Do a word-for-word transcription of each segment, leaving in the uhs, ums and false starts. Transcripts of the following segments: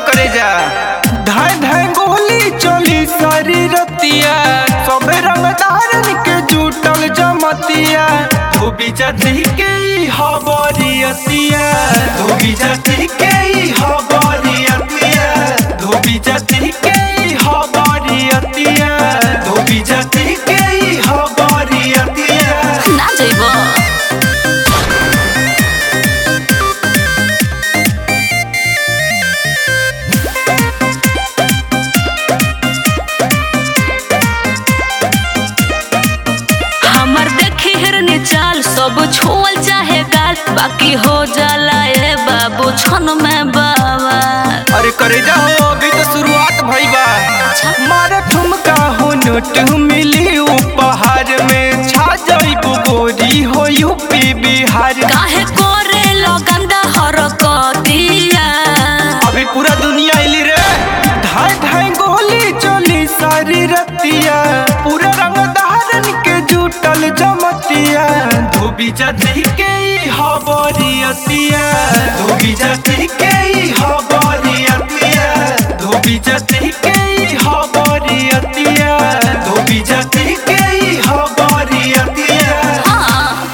करे जा धाय धाय गोली चली सारी रतिया सब रंगदारन के जुटल जमतिया धोबी जाति के हबरियतिया धोबी जाति के हबरियतिया धोबी जाति के हबरियतिया धोबी जाति के हबरियतिया ना जइबो हमर देखी हिरनी चाल सब छुअल चाहे गाल बाकी हो जाला ए बाबू छन में बाबा। अरे करे जा हो अभी तो शुरुआत भई बा मारे ठुमका हो नोट मिली उपहार में छा जाइबो गोरी हो यूपी बिहार काहे कोरे लगंदा हरकतिया अभी पूरा दुनिया इली रे धाय धाय गोली चली सारी रतिया पूरा रंगदारन के जुटल जमतिया धोबी जाति के हबरियतिया धोबी जाति के हबरियतिया धोबी जाति के हबरियतिया धोबी जाति के हबरियतिया हाँ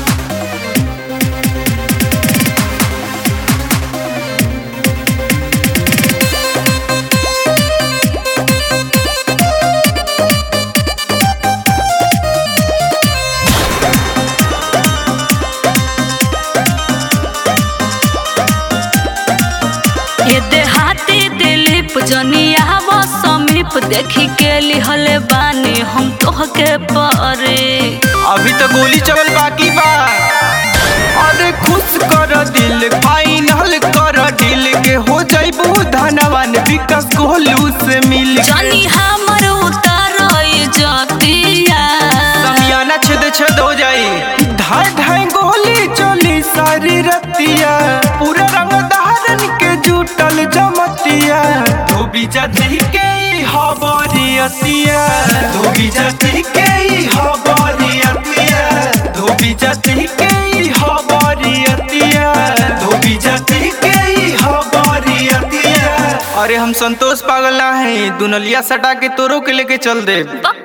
ये देहाती दिलीप जनिया वो समीप देखी के लिहले बानी हम तोहके परे अभी तो गोली चलल बाकी बा अरे खुश कर दिल फाइनल कर दिल के हो जाइबू धनवान विकास गोलू से मिल जनी हमर उतार जतिया समियाना छेद छेद हो जाई धाय धाय गोली चली सारी रतिया पूरा रंगदारन के जुटल जमतिया धोबी जाति के हबरियतिया धोबी जाति के हबरियतिया धोबी जाति के हबरियतिया धोबी जाति के हबरियतिया अरे हम संतोष पागल ना है दुनलिया सटा के तोरो के लेके चल दे।